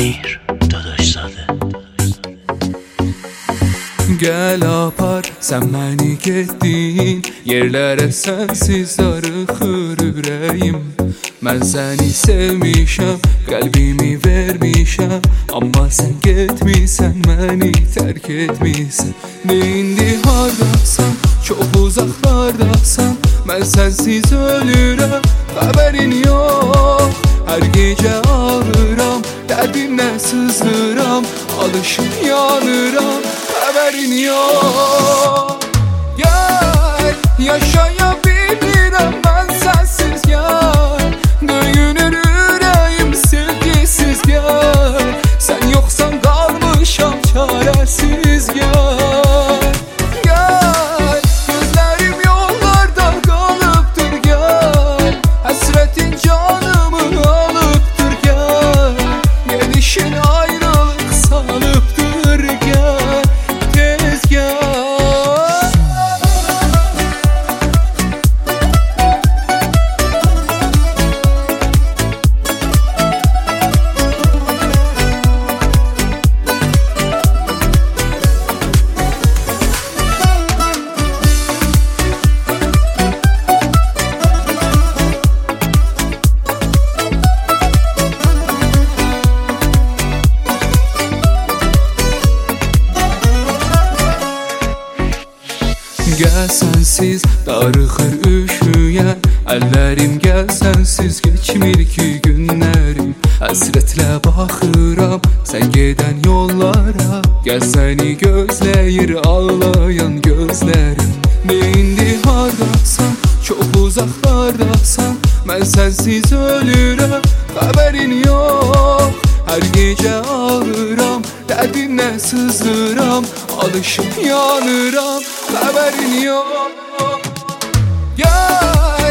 Amir Dadaşzadə. Gəl apar, sən məni getdin yerlərə, sənsiz darıxır ürəyim. Mən səni sevmişəm, qəlbimi vermişəm, amma sən getmisən, məni tərk etmisən. İndi hardasan, çox uzaqlardasan, mən sənsiz ölürəm, xəbərin yox. Hər gecə ağıram, dərdimlə sızıram, alışıb yanıram, xəbərin yox. Gəl, yaşaya bilmirəm mən sənsiz, gəl, döyünür ürəyim sevgisiz, gəl, sən yoxsan qalmışam çarəsiz, gəl. Gəl, gözlərim yollarda qalıbdır, gəl, həsrətin canımı alıbdır, gəl, gedişin ayrılıq salıbdır, gəl, tez gəl. Gəl sənsiz darıxır üşüyən əllərim, gəl sənsiz keçmir ki günlərim. Həsrətlə baxıram sən gedən yollara, gəl səni gözləyir ağlayan gözlərim. İndi hardasan, çox uzaqlardasan, mən sənsiz ölürəm, xəbərin yox. Hər gecə ağıram, dərdimlə sızıram, alışıb yanıram, xəbərin yox. Gəl,